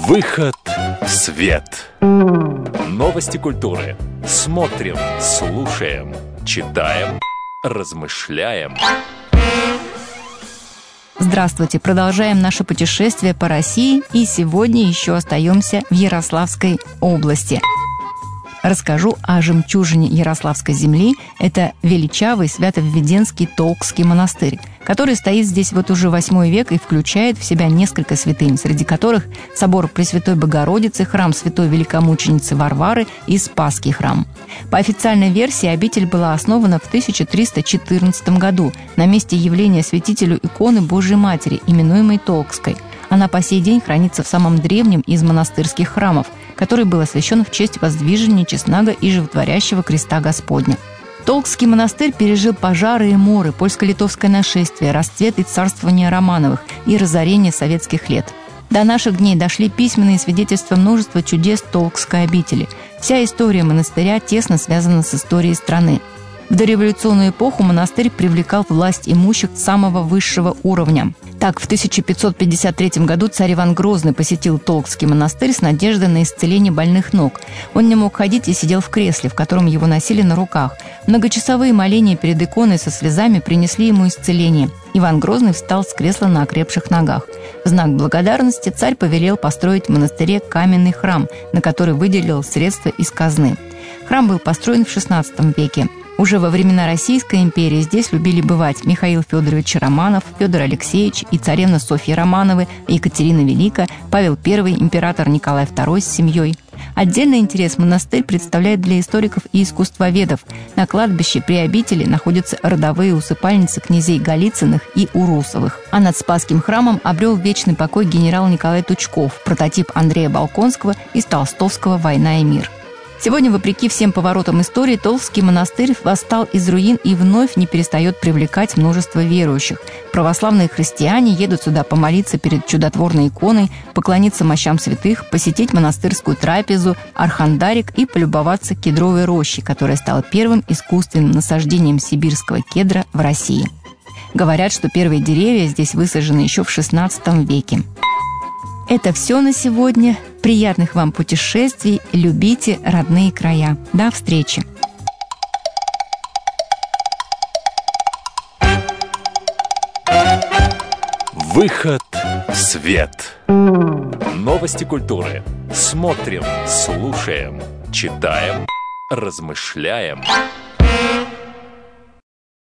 Выход в свет. Новости культуры. Смотрим, слушаем, читаем, размышляем. Здравствуйте! Продолжаем наше путешествие по России, и сегодня еще остаемся в Ярославской области. Расскажу о жемчужине Ярославской земли. Это величавый Свято-Введенский Толкский монастырь, который стоит здесь вот уже 8 век и включает в себя несколько святынь, среди которых собор Пресвятой Богородицы, храм Святой Великомученицы Варвары и Спасский храм. По официальной версии, обитель была основана в 1314 году на месте явления святителю иконы Божией Матери, именуемой Толкской. Она по сей день хранится в самом древнем из монастырских храмов, который был освящен в честь воздвижения честного и животворящего креста Господня. Толкский монастырь пережил пожары и моры, польско-литовское нашествие, расцвет и царствование Романовых и разорение советских лет. До наших дней дошли письменные свидетельства множества чудес Толкской обители. Вся история монастыря тесно связана с историей страны. В дореволюционную эпоху монастырь привлекал власть имущих самого высшего уровня. Так, в 1553 году царь Иван Грозный посетил Толкский монастырь с надеждой на исцеление больных ног. Он не мог ходить и сидел в кресле, в котором его носили на руках. Многочасовые моления перед иконой со слезами принесли ему исцеление. Иван Грозный встал с кресла на окрепших ногах. В знак благодарности царь повелел построить в монастыре каменный храм, на который выделил средства из казны. Храм был построен в XVI веке. Уже во времена Российской империи здесь любили бывать Михаил Федорович Романов, Федор Алексеевич и царевна Софья Романовы, Екатерина Великая, Павел I, император Николай II с семьей. Отдельный интерес монастырь представляет для историков и искусствоведов. На кладбище при обители находятся родовые усыпальницы князей Голицыных и Урусовых. А над Спасским храмом обрел вечный покой генерал Николай Тучков, прототип Андрея Болконского из Толстовского «Война и мир». Сегодня, вопреки всем поворотам истории, Толкский монастырь восстал из руин и вновь не перестает привлекать множество верующих. Православные христиане едут сюда помолиться перед чудотворной иконой, поклониться мощам святых, посетить монастырскую трапезу, архандарик и полюбоваться кедровой рощей, которая стала первым искусственным насаждением сибирского кедра в России. Говорят, что первые деревья здесь высажены еще в XVI веке. Это все на сегодня. Приятных вам путешествий. Любите родные края. До встречи. Выход в свет. Новости культуры. Смотрим, слушаем, читаем, размышляем.